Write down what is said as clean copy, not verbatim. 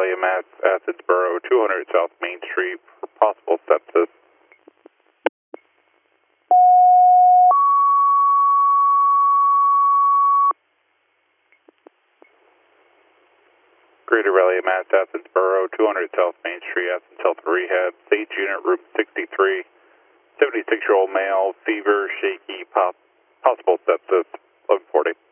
Raleigh, Mass, Athensboro, 200 South Main Street for possible sepsis. Greater Raleigh, Mass, Athensboro, 200 South Main Street, Athens Health Rehab, Sage Unit, Room 63, 76-year-old male, fever, shaky, possible sepsis, 1140.